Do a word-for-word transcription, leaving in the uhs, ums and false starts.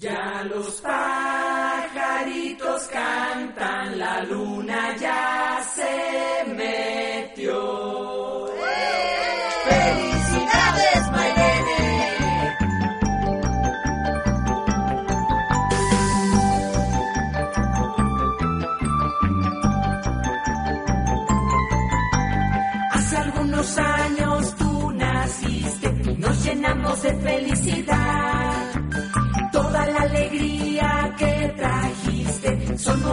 Ya los pajaritos cantan, la luna ya se metió. ¡Felicidades, Mayrene! Hace algunos años tú naciste, nos llenamos de felicidad. Toda la alegría que trajiste son